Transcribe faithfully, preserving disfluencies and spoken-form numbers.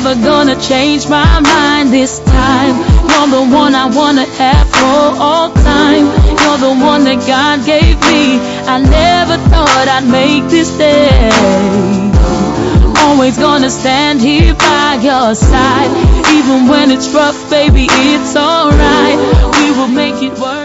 never gonna change my mind this time. You're the one I wanna have for all time. You're the one that God gave me. I never thought I'd make this day. Always gonna stand here by your side. Even when it's rough, baby, it's alright. We will make it work.